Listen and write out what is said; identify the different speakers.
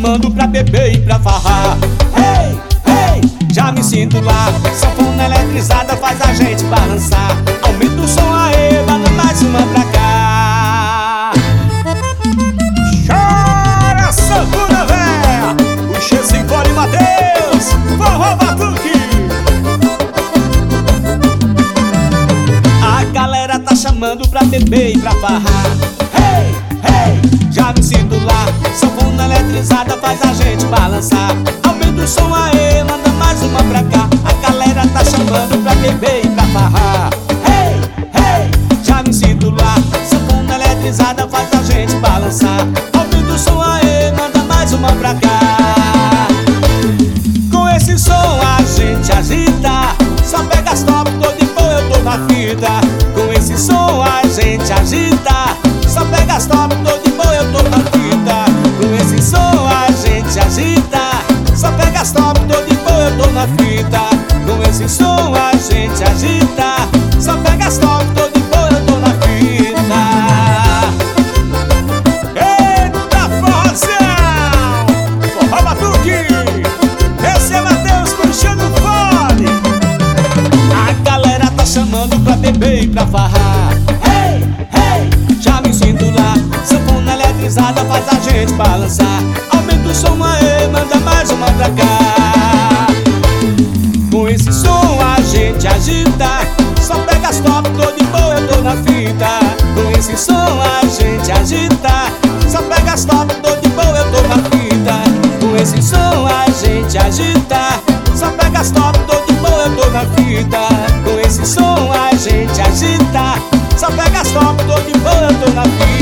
Speaker 1: chamando pra beber e pra farrar. Hey, hey, já me sinto lá. Sanfona eletrizada faz a gente balançar. Aumenta o som aí, manda mais uma pra cá. Chora, sanfona véia, o Chesicole Matheus, forró batuque. A galera tá chamando pra beber e pra farrar. Hey, hey, já me sinto lá. Sanfona eletrizada faz a gente balançar. Aumenta o som aí, manda mais uma pra cá. A galera tá chamando pra beber e pra farrar. Hey, hey, já me sinto lá. Sanfona eletrizada faz a gente balançar. Aumenta o som aí, manda mais uma pra cá. Com esse som a gente agita. Só pega as top, tô de boa, eu tô na fita. Com esse som a gente agita. Só pega as top, tô de boa, eu tô na fita. Com esse som a gente agita. Só pega as top, tô de boa, eu tô na fita. Com esse som a gente agita. Só pega as top, tô de boa, eu tô na fita. Eita forrozão, forró batuque. Esse é Matheus puxando fone. A galera tá chamando pra beber e pra farrar. Hey, hey, já me sinto lá. Sanfona eletrizada faz a gente balançar. Aumenta o som aí, manda mais uma pra cá. Com esse som a gente agita. Só pega as top, tô de boa, eu tô na fita. Com esse som a gente agita. Só pega as top, tô de boa, eu tô na fita. Com esse som a gente agita. Só pega as top, tô de boa, eu tô na fita. Com esse som a gente agita. Só pega as top, tô de boa, eu tô na fita.